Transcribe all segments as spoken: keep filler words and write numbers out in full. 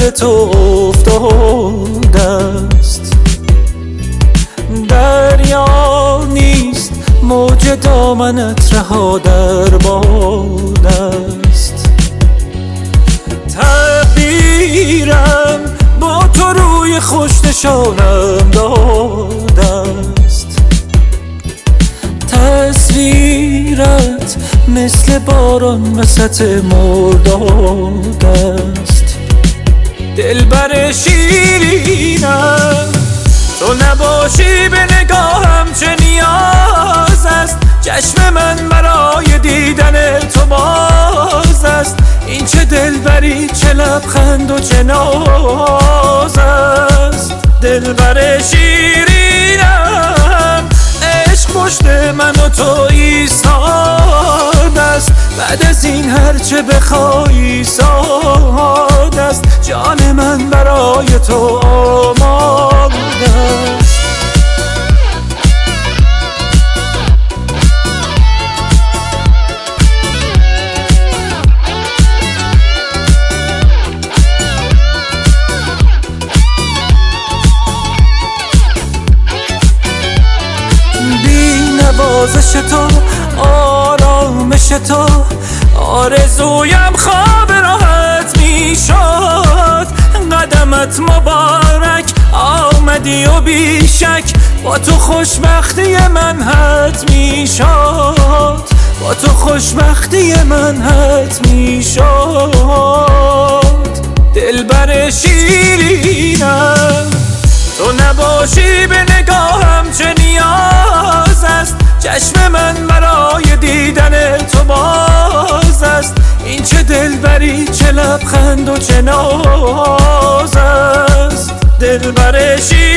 دل تو افتاده است. دریا نیست موج دامنت رها در باد است. تقدیرم با تو روی خوش نشانم داده است. تصویرت مثل باران وسط مرداد است. دلبر شیرینم تو نباشی به نگاهم چه نیاز است. چشم من برای دیدن تو باز است. این چه دلبری چه لبخند و چه ناز است. دلبر شیرینم عشق پشت من و تو ایستاد است. بعد از این هرچه بخوایی ساد است. جان من برای تو آماده است. نوازش تو آرامش تو آرزویم خواب راحت می شد. قدمت مبارک آمدی و بیشک با تو خوشبختی من حت می شد. با تو خوشبختی من حت می شد. دلبر شیرینم تو نباشی به نگاهم چه نیاز است. چشم من برای دیدن تو باز است. این چه دلبری چه لبخند و چه ناز است. دلبر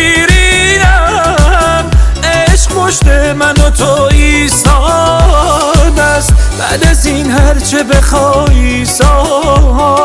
شیرینم عشق پشت من و تو ایستاد است. بعد از این هرچه بخوایی ساد